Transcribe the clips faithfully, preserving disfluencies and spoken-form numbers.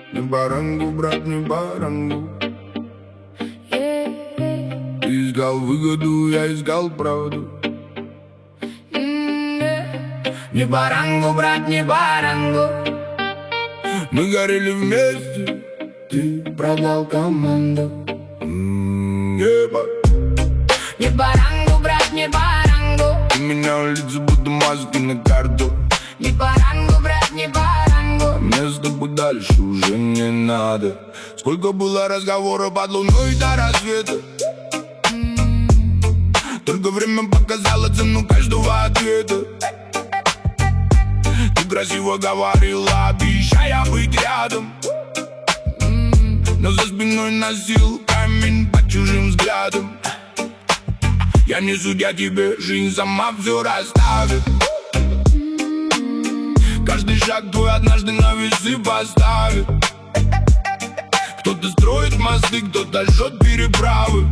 Не барангу, брат, не барангу. Ты искал выгоду, я искал правду. Не барангу, брат, не барангу. Мы горели вместе, ты продал команду. Небо. Не барангу, брат, не барангу. У меня лица будто маски на карту. Не барангу, брат, не барангу. Мне с тобой дальше уже не надо. Сколько было разговоров под луной до рассвета. Только время показало цену каждого ответа. Ты красиво говорила, обещая быть рядом, но за спиной носил камень под чужим взглядом. Я не судья тебе, жизнь сама все расставит. Каждый шаг твой однажды на весы поставит. Кто-то строит мосты, кто-то жжет переправы,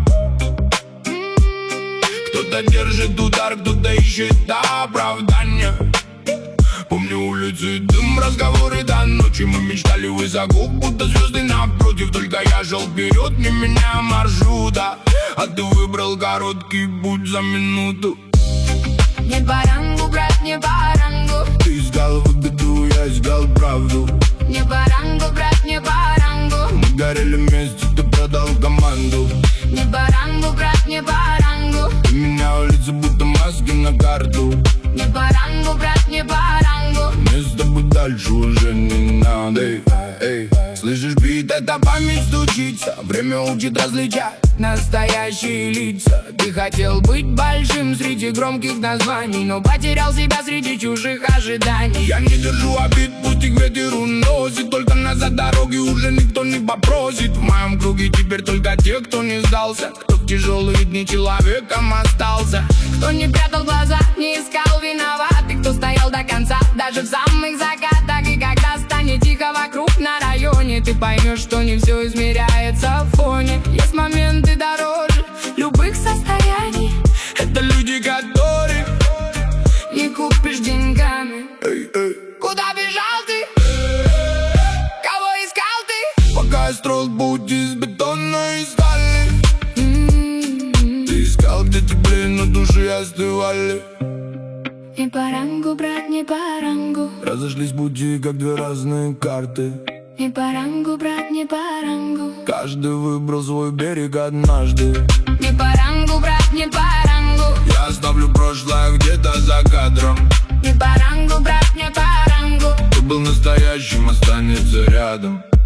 кто-то держит удар, кто-то ищет оправдания. Помню улицы, дым, разговоры до ночи. Мы мечтали высоко, будто звезды напротив. Только я шел вперед, не меняя маршрута, а ты выбрал короткий путь за минуту. Не барангу, брат, не барангу. Ты искал выгоду, я искал правду. Не барангу, брат, не барангу. Мы горели вместе, ты продал команду. Не барангу, брат, не барангу. Ты менял лица, будто маски на карту. Не барангу, брат, не барангу. Мне с тобой дальше уже не надо. Эй, эй. Слышишь, бит, это память стучится. Время учит различать настоящие лица. Ты хотел быть большим среди громких названий, но потерял себя среди чужих ожиданий. Я не держу обид, пусть их ветер уносит. Только назад дороги уже никто не попросит. В моем круге теперь только те, кто не сдался, кто в тяжелые дни человеком остался, кто не прятал глаза, не искал виноватых, кто стоял до конца, даже в самых закатах. И когда станет тихо вокруг на районе, ты поймешь, что не все измеряется в фоне. Есть моменты дороже любых состояний. Это люди, которых не купишь деньгами. Эй, эй. Куда бежал ты? Кого искал ты? Пока я строил путь из бетона и стали. М-м-м. Ты искал, где теплее, но души остывали. Не барангу, брат, не барангу. Разошлись пути, как две разные карты. Не барангу, брат, не барангу. Каждый выбрал свой берег однажды. Не барангу, брат, не барангу. Я оставлю прошлое где-то за кадром. Не барангу, брат, не барангу. Кто был настоящим, останется рядом.